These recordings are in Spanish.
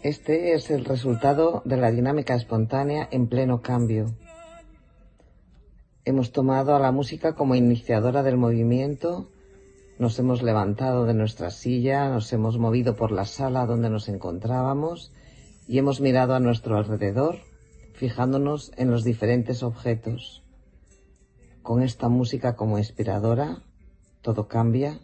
Este es el resultado de la dinámica espontánea en pleno cambio. Hemos tomado a la música como iniciadora del movimiento, nos hemos levantado de nuestra silla, nos hemos movido por la sala donde nos encontrábamos y hemos mirado a nuestro alrededor, fijándonos en los diferentes objetos. Con esta música como inspiradora, todo cambia.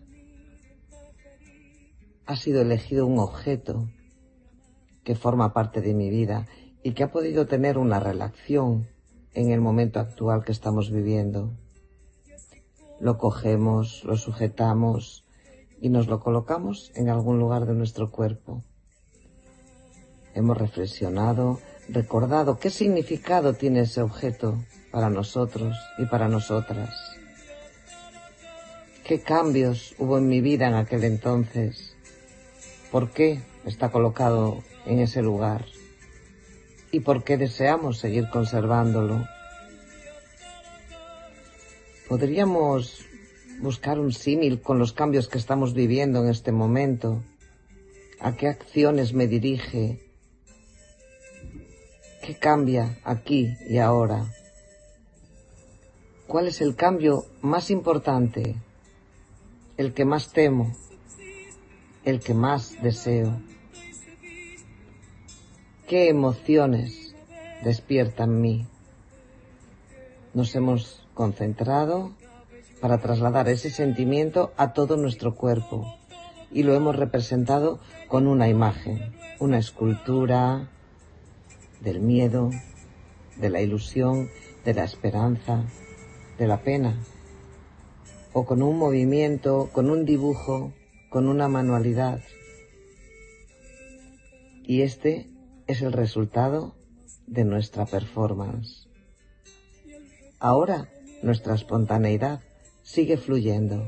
Ha sido elegido un objeto que forma parte de mi vida y que ha podido tener una relación en el momento actual que estamos viviendo. Lo cogemos, lo sujetamos y nos lo colocamos en algún lugar de nuestro cuerpo. Hemos reflexionado, recordado qué significado tiene ese objeto para nosotros y para nosotras. ¿Qué cambios hubo en mi vida en aquel entonces? ¿Por qué está colocado en ese lugar? ¿Y por qué deseamos seguir conservándolo? ¿Podríamos buscar un símil con los cambios que estamos viviendo en este momento? ¿A qué acciones me dirige? ¿Qué cambia aquí y ahora? ¿Cuál es el cambio más importante? El que más temo, el que más deseo. ¿Qué emociones despierta en mí? Nos hemos concentrado para trasladar ese sentimiento a todo nuestro cuerpo y lo hemos representado con una imagen, una escultura del miedo, de la ilusión, de la esperanza, de la pena, o con un movimiento, con un dibujo, con una manualidad. Y este es el resultado de nuestra performance. Ahora nuestra espontaneidad sigue fluyendo.